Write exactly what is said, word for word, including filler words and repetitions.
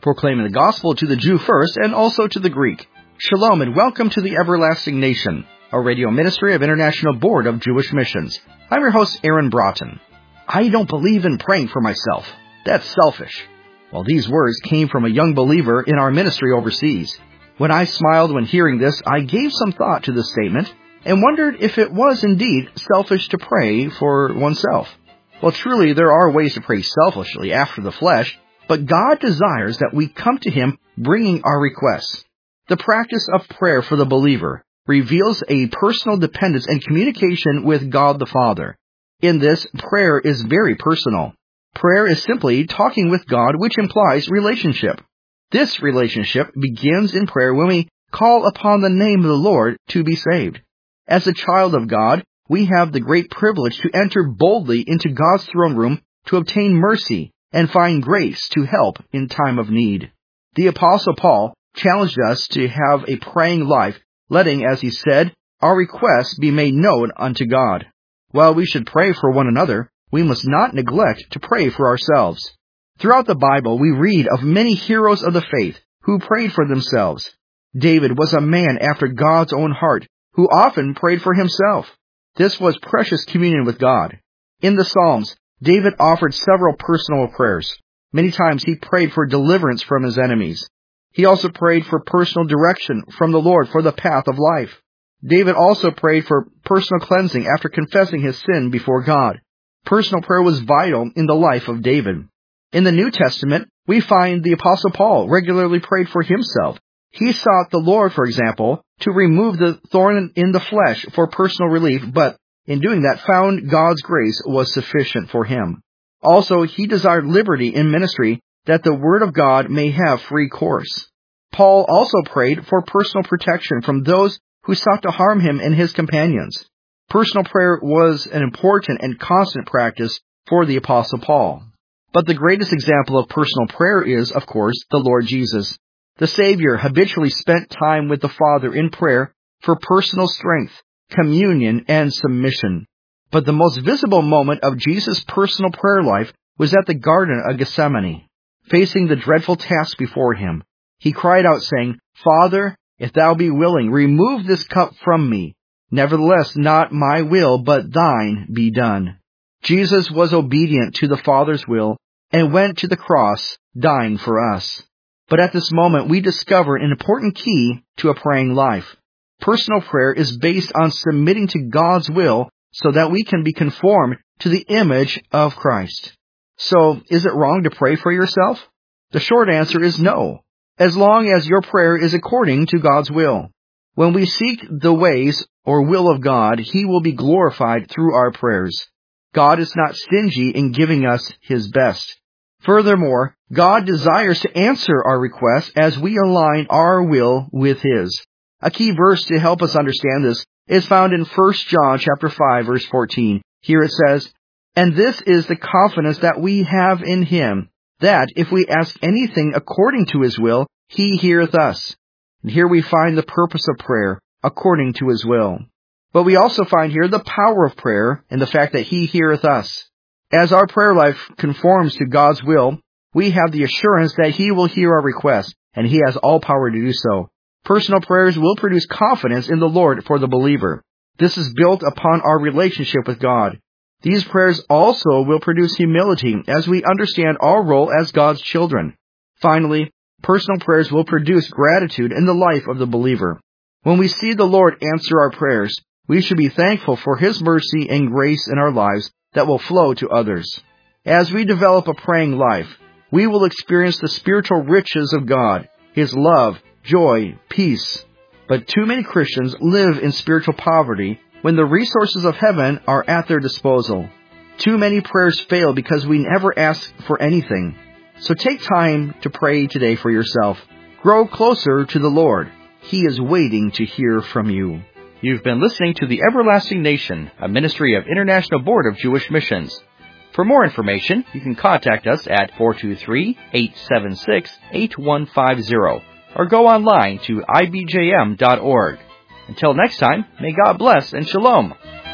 proclaiming the gospel to the Jew first and also to the Greek. Shalom and welcome to the Everlasting Nation, a radio ministry of International Board of Jewish Missions. I'm your host, Aaron Broughton. I don't believe in praying for myself. That's selfish. Well, these words came from a young believer in our ministry overseas. When I smiled when hearing this, I gave some thought to this statement and wondered if it was indeed selfish to pray for oneself. Well, truly, there are ways to pray selfishly after the flesh, but God desires that we come to Him bringing our requests. The practice of prayer for the believer reveals a personal dependence and communication with God the Father. In this, prayer is very personal. Prayer is simply talking with God, which implies relationship. This relationship begins in prayer when we call upon the name of the Lord to be saved. As a child of God, we have the great privilege to enter boldly into God's throne room to obtain mercy and find grace to help in time of need. The Apostle Paul challenged us to have a praying life, letting, as he said, our requests be made known unto God. While we should pray for one another, we must not neglect to pray for ourselves. Throughout the Bible, we read of many heroes of the faith who prayed for themselves. David was a man after God's own heart, who often prayed for himself. This was precious communion with God. In the Psalms, David offered several personal prayers. Many times he prayed for deliverance from his enemies. He also prayed for personal direction from the Lord for the path of life. David also prayed for personal cleansing after confessing his sin before God. Personal prayer was vital in the life of David. In the New Testament, we find the Apostle Paul regularly prayed for himself. He sought the Lord, for example, to remove the thorn in the flesh for personal relief, but in doing that found God's grace was sufficient for him. Also, he desired liberty in ministry that the Word of God may have free course. Paul also prayed for personal protection from those who sought to harm him and his companions. Personal prayer was an important and constant practice for the Apostle Paul. But the greatest example of personal prayer is, of course, the Lord Jesus. The Savior habitually spent time with the Father in prayer for personal strength, communion, and submission. But the most visible moment of Jesus' personal prayer life was at the Garden of Gethsemane. Facing the dreadful task before him, he cried out, saying, "Father, if thou be willing, remove this cup from me. Nevertheless, not my will, but thine be done." Jesus was obedient to the Father's will and went to the cross, dying for us. But at this moment, we discover an important key to a praying life. Personal prayer is based on submitting to God's will so that we can be conformed to the image of Christ. So, is it wrong to pray for yourself? The short answer is no, as long as your prayer is according to God's will. When we seek the ways or will of God, He will be glorified through our prayers. God is not stingy in giving us His best. Furthermore, God desires to answer our requests as we align our will with His. A key verse to help us understand this is found in First John chapter five, verse fourteen. Here it says, "And this is the confidence that we have in Him, that if we ask anything according to His will, He heareth us." And here we find the purpose of prayer, according to His will. But we also find here the power of prayer and the fact that He heareth us. As our prayer life conforms to God's will, we have the assurance that He will hear our requests, and He has all power to do so. Personal prayers will produce confidence in the Lord for the believer. This is built upon our relationship with God. These prayers also will produce humility as we understand our role as God's children. Finally, personal prayers will produce gratitude in the life of the believer. When we see the Lord answer our prayers, we should be thankful for His mercy and grace in our lives that will flow to others. As we develop a praying life, we will experience the spiritual riches of God, His love, joy, peace. But too many Christians live in spiritual poverty when the resources of heaven are at their disposal. Too many prayers fail because we never ask for anything. So take time to pray today for yourself. Grow closer to the Lord. He is waiting to hear from you. You've been listening to The Everlasting Nation, a ministry of International Board of Jewish Missions. For more information, you can contact us at four two three, eight seven six, eight one five zero or go online to I B J M dot org. Until next time, may God bless and shalom.